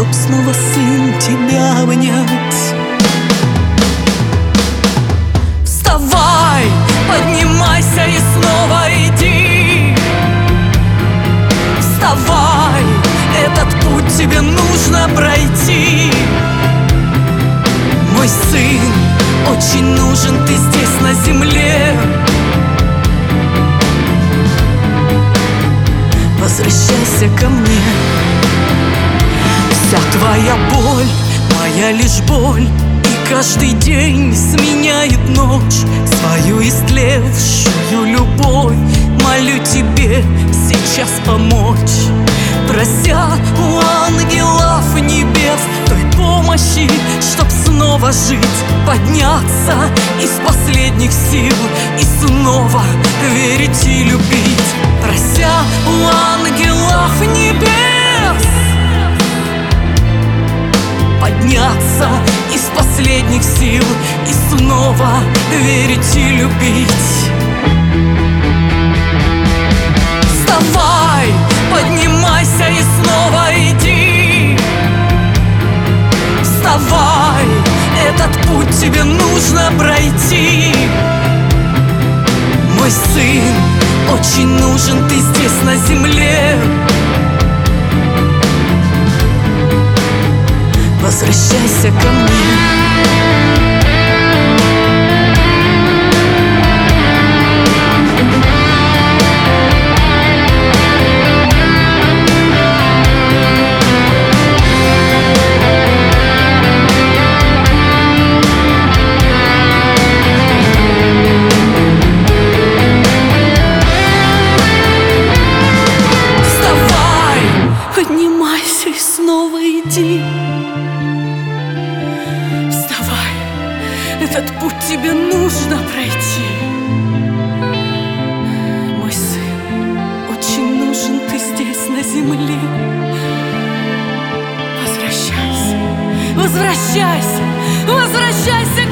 чтоб снова, сын, тебя обнять. Вставай, поднимайся и снова иди. Вставай, этот путь тебе нужно пройти. Мой сын, очень нужен ты здесь на земле. Возвращайся ко мне. Вся твоя боль, моя лишь боль, и каждый день сменяет ночь. Свою истлевшую любовь молю тебе сейчас помочь, прося у ангелов небес той помощи, чтоб снова жить, подняться из последних сил и снова верить и любить. Прося у ангелов небес подняться из последних сил и снова верить и любить. Вставай, поднимайся и снова иди. Вставай, этот путь тебе нужно пройти. Мой сын, очень нужен ты здесь на земле. Возвращайся ко мне. Поднимайся и снова иди. Вставай, этот путь тебе нужно пройти. Мой сын, очень нужен ты здесь на земле. Возвращайся, возвращайся, возвращайся